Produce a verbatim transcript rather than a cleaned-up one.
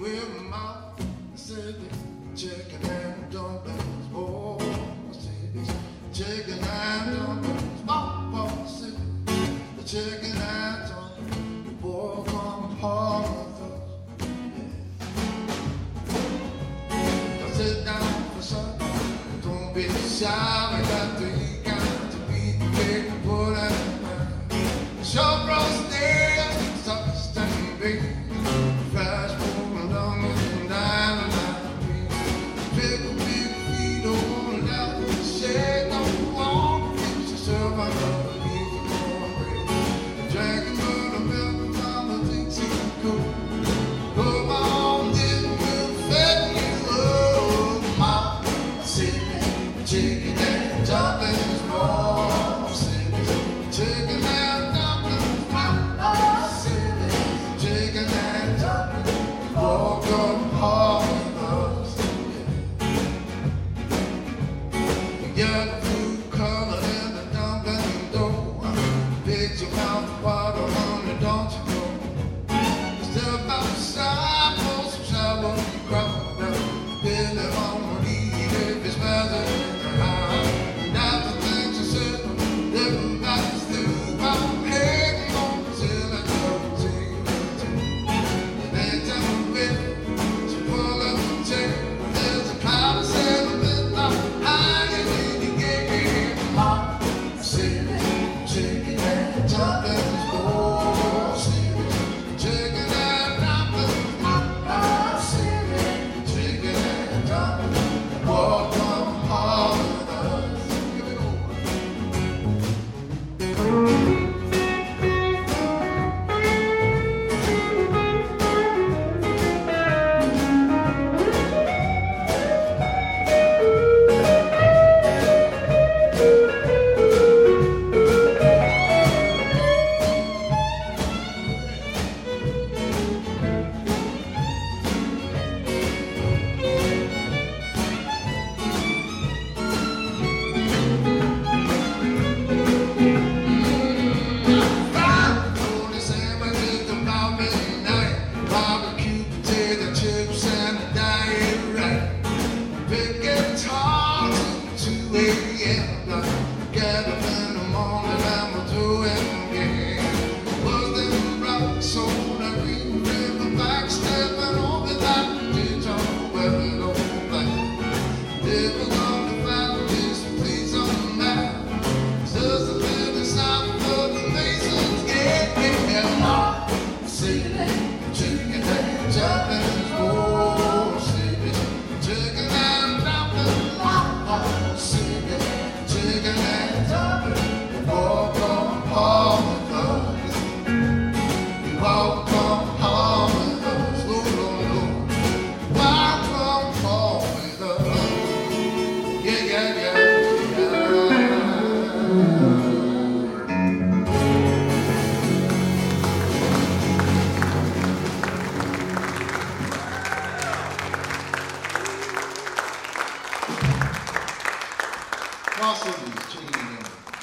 with my mouth. I said the chicken and dumplings. Oh, I said it's chicken and dumplings. Oh, oh, I said the chicken and dumplings. Boy, come home with us. Yeah. I sit down for supper. Don't be shy, I got to